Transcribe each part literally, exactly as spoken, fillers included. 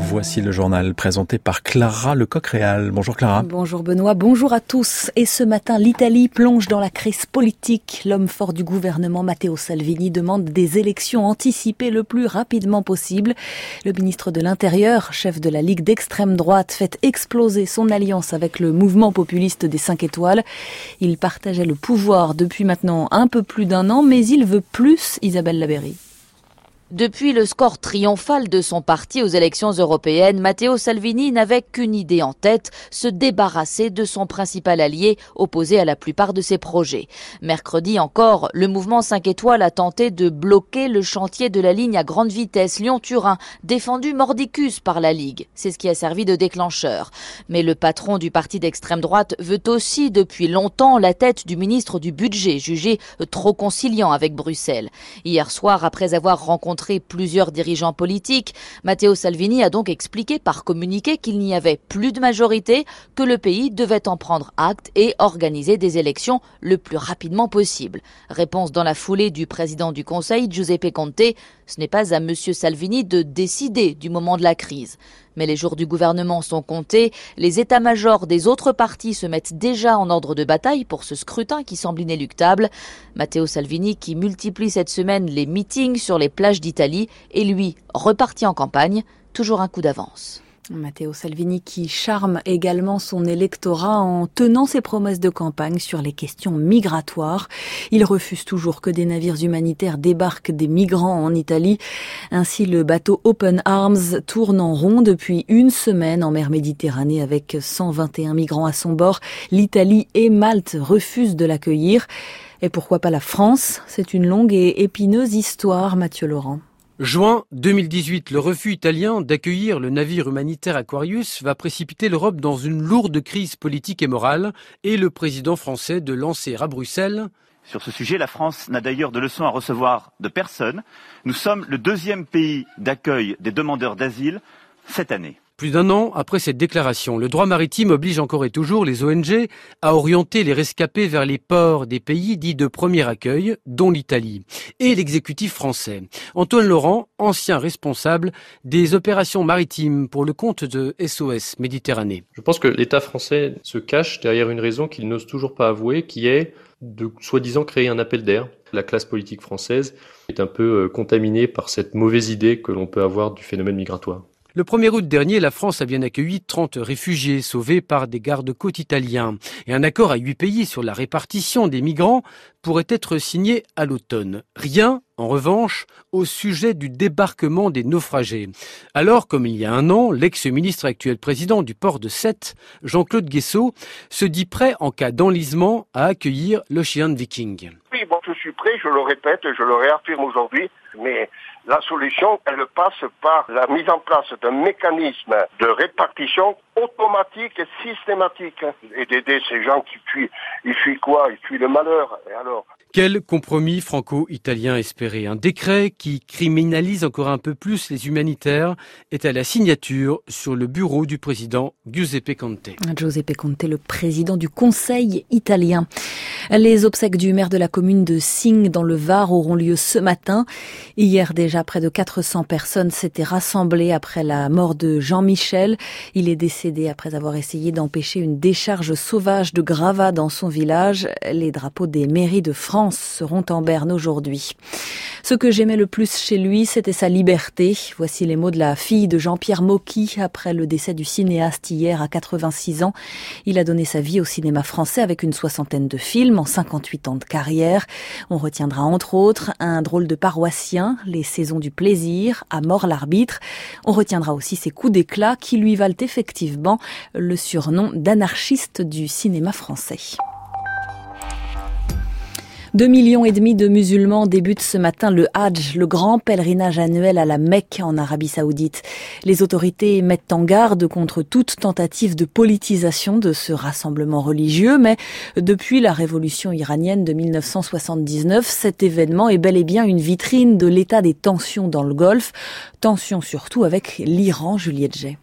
Voici le journal présenté par Clara Lecoq-Réal. Bonjour Clara. Bonjour Benoît, bonjour à tous. Et ce matin, l'Italie plonge dans la crise politique. L'homme fort du gouvernement, Matteo Salvini, demande des élections anticipées le plus rapidement possible. Le ministre de l'Intérieur, chef de la Ligue d'extrême droite, fait exploser son alliance avec le mouvement populiste des cinq étoiles. Il partageait le pouvoir depuis maintenant un peu plus d'un an, mais il veut plus, Isabelle Labéry. Depuis le score triomphal de son parti aux élections européennes, Matteo Salvini n'avait qu'une idée en tête, se débarrasser de son principal allié, opposé à la plupart de ses projets. Mercredi encore, le mouvement cinq étoiles a tenté de bloquer le chantier de la ligne à grande vitesse Lyon-Turin, défendu mordicus par la Ligue. C'est ce qui a servi de déclencheur. Mais le patron du parti d'extrême droite veut aussi depuis longtemps la tête du ministre du Budget, jugé trop conciliant avec Bruxelles. Hier soir, après avoir rencontré plusieurs dirigeants politiques, Matteo Salvini a donc expliqué par communiqué qu'il n'y avait plus de majorité, que le pays devait en prendre acte et organiser des élections le plus rapidement possible. Réponse dans la foulée du président du Conseil, Giuseppe Conte, ce n'est pas à M. Salvini de décider du moment de la crise. Mais les jours du gouvernement sont comptés, les états-majors des autres partis se mettent déjà en ordre de bataille pour ce scrutin qui semble inéluctable. Matteo Salvini, qui multiplie cette semaine les meetings sur les plages d'Italie, est lui reparti en campagne, toujours un coup d'avance. Matteo Salvini qui charme également son électorat en tenant ses promesses de campagne sur les questions migratoires. Il refuse toujours que des navires humanitaires débarquent des migrants en Italie. Ainsi, le bateau Open Arms tourne en rond depuis une semaine en mer Méditerranée avec cent vingt et un migrants à son bord. L'Italie et Malte refusent de l'accueillir. Et pourquoi pas la France? C'est une longue et épineuse histoire, Mathieu Laurent. Juin deux mille dix-huit, le refus italien d'accueillir le navire humanitaire Aquarius va précipiter l'Europe dans une lourde crise politique et morale et le président français de lancer à Bruxelles. Sur ce sujet, la France n'a d'ailleurs de leçons à recevoir de personne. Nous sommes le deuxième pays d'accueil des demandeurs d'asile cette année. Plus d'un an après cette déclaration, le droit maritime oblige encore et toujours les O N G à orienter les rescapés vers les ports des pays dits de premier accueil, dont l'Italie, et l'exécutif français. Antoine Laurent, ancien responsable des opérations maritimes pour le compte de S O S Méditerranée. Je pense que l'État français se cache derrière une raison qu'il n'ose toujours pas avouer, qui est de soi-disant créer un appel d'air. La classe politique française est un peu contaminée par cette mauvaise idée que l'on peut avoir du phénomène migratoire. Le premier août dernier, la France a bien accueilli trente réfugiés sauvés par des gardes-côtes italiens. Et un accord à huit pays sur la répartition des migrants pourrait être signé à l'automne. Rien, en revanche, au sujet du débarquement des naufragés. Alors, comme il y a un an, l'ex-ministre et actuel président du port de Sète, Jean-Claude Guessot, se dit prêt en cas d'enlisement à accueillir l'Ocean Viking. Oui, bon, je suis prêt, je le répète, je le réaffirme aujourd'hui, mais la solution, elle passe par la mise en place d'un mécanisme de répartition automatique et systématique. Et d'aider ces gens qui fuient, ils fuient quoi? Ils fuient le malheur. Et alors? Quel compromis franco-italien espéré? Un décret qui criminalise encore un peu plus les humanitaires est à la signature sur le bureau du président Giuseppe Conte. Giuseppe Conte, le président du Conseil italien. Les obsèques du maire de la commune de Signes dans le Var auront lieu ce matin. Hier déjà, près de quatre cents personnes s'étaient rassemblées après la mort de Jean-Michel. Il est décédé après avoir essayé d'empêcher une décharge sauvage de gravats dans son village. Les drapeaux des mairies de France seront en berne aujourd'hui. Ce que j'aimais le plus chez lui, c'était sa liberté. Voici les mots de la fille de Jean-Pierre Mocky après le décès du cinéaste hier à quatre-vingt-six ans. Il a donné sa vie au cinéma français avec une soixantaine de films en cinquante-huit ans de carrière. On retiendra entre autres Un drôle de paroissien, Les saisons du plaisir, À mort l'arbitre. On retiendra aussi ses coups d'éclat qui lui valent effectivement le surnom d'anarchiste du cinéma français. Deux millions et demi de musulmans débutent ce matin le Hajj, le grand pèlerinage annuel à la Mecque en Arabie Saoudite. Les autorités mettent en garde contre toute tentative de politisation de ce rassemblement religieux, mais depuis la révolution iranienne de mille neuf cent soixante-dix-neuf, cet événement est bel et bien une vitrine de l'état des tensions dans le Golfe, tensions surtout avec l'Iran, Juliette Jay.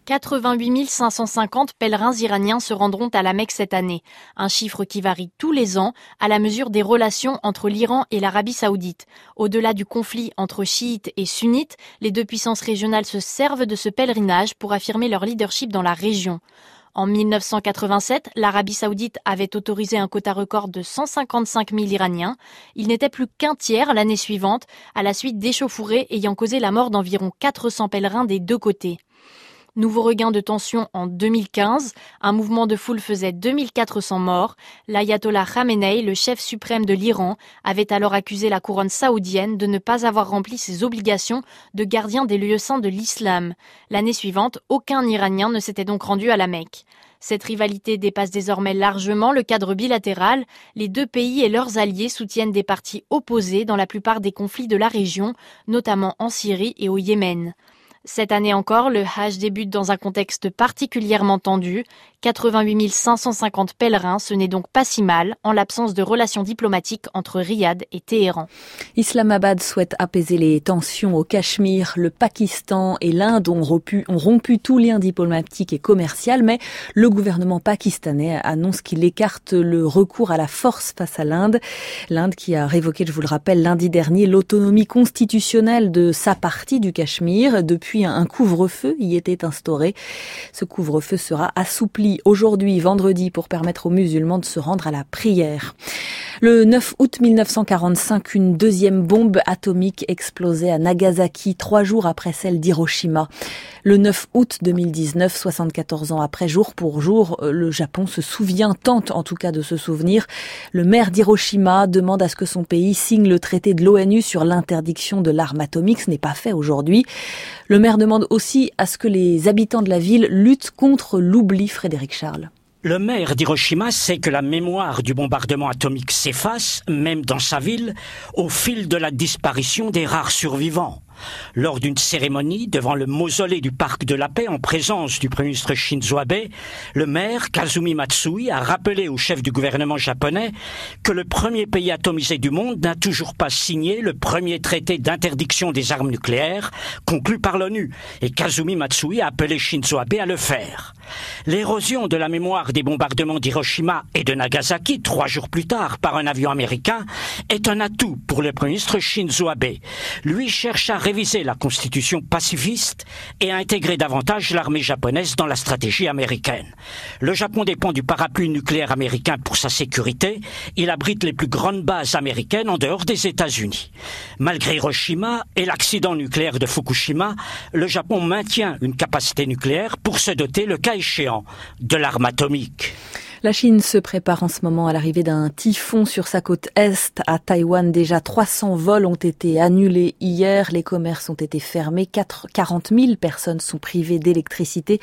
quatre-vingt-huit mille cinq cent cinquante pèlerins iraniens se rendront à la Mecque cette année, un chiffre qui varie tous les ans à la mesure des relations entre l'Iran et l'Arabie saoudite. Au-delà du conflit entre chiites et sunnites, les deux puissances régionales se servent de ce pèlerinage pour affirmer leur leadership dans la région. En mille neuf cent quatre-vingt-sept, l'Arabie saoudite avait autorisé un quota record de cent cinquante-cinq mille Iraniens. Il n'était plus qu'un tiers l'année suivante, à la suite d'échauffourées ayant causé la mort d'environ quatre cents pèlerins des deux côtés. Nouveau regain de tension en deux mille quinze, un mouvement de foule faisait deux mille quatre cents morts. L'ayatollah Khamenei, le chef suprême de l'Iran, avait alors accusé la couronne saoudienne de ne pas avoir rempli ses obligations de gardien des lieux saints de l'islam. L'année suivante, aucun Iranien ne s'était donc rendu à la Mecque. Cette rivalité dépasse désormais largement le cadre bilatéral. Les deux pays et leurs alliés soutiennent des partis opposés dans la plupart des conflits de la région, notamment en Syrie et au Yémen. Cette année encore, le Hajj débute dans un contexte particulièrement tendu. quatre-vingt-huit mille cinq cent cinquante pèlerins, ce n'est donc pas si mal en l'absence de relations diplomatiques entre Riyad et Téhéran. Islamabad souhaite apaiser les tensions au Cachemire. Le Pakistan et l'Inde ont rompu, ont rompu tout lien diplomatique et commercial, mais le gouvernement pakistanais annonce qu'il écarte le recours à la force face à l'Inde. L'Inde qui a révoqué, je vous le rappelle, lundi dernier, l'autonomie constitutionnelle de sa partie du Cachemire. Depuis, un couvre-feu y était instauré. Ce couvre-feu sera assoupli aujourd'hui, vendredi, pour permettre aux musulmans de se rendre à la prière. Le neuf août mille neuf cent quarante-cinq, une deuxième bombe atomique explosait à Nagasaki, trois jours après celle d'Hiroshima. Le neuf août deux mille dix-neuf, soixante-quatorze ans après, jour pour jour, le Japon se souvient, tente en tout cas de se souvenir. Le maire d'Hiroshima demande à ce que son pays signe le traité de l'ONU sur l'interdiction de l'arme atomique. Ce n'est pas fait aujourd'hui. Le maire demande aussi à ce que les habitants de la ville luttent contre l'oubli. Frédéric Charles. Le maire d'Hiroshima sait que la mémoire du bombardement atomique s'efface, même dans sa ville, au fil de la disparition des rares survivants. Lors d'une cérémonie devant le mausolée du Parc de la Paix en présence du Premier ministre Shinzo Abe, le maire Kazumi Matsui a rappelé au chef du gouvernement japonais que le premier pays atomisé du monde n'a toujours pas signé le premier traité d'interdiction des armes nucléaires conclu par l'ONU, et Kazumi Matsui a appelé Shinzo Abe à le faire. L'érosion de la mémoire des bombardements d'Hiroshima et de Nagasaki, trois jours plus tard, par un avion américain, est un atout pour le Premier ministre Shinzo Abe. Lui cherche à réviser la constitution pacifiste et à intégrer davantage l'armée japonaise dans la stratégie américaine. Le Japon dépend du parapluie nucléaire américain pour sa sécurité. Il abrite les plus grandes bases américaines en dehors des États-Unis. Malgré Hiroshima et l'accident nucléaire de Fukushima, le Japon maintient une capacité nucléaire pour se doter, le cas échéant, de l'arme atomique. La Chine se prépare en ce moment à l'arrivée d'un typhon sur sa côte est. À Taïwan, déjà trois cents vols ont été annulés hier. Les commerces ont été fermés. quarante mille personnes sont privées d'électricité.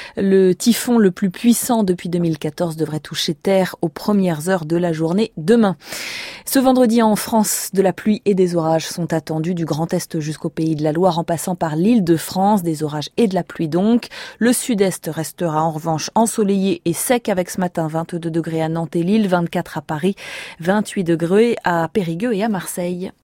Le typhon le plus puissant depuis deux mille quatorze devrait toucher terre aux premières heures de la journée demain. Ce vendredi en France, de la pluie et des orages sont attendus du Grand Est jusqu'au Pays de la Loire en passant par l'île de France. Des orages et de la pluie donc. Le sud-est restera en revanche ensoleillé et sec avec ce matin vingt-deux degrés à Nantes et Lille, vingt-quatre à Paris, vingt-huit degrés à Périgueux et à Marseille.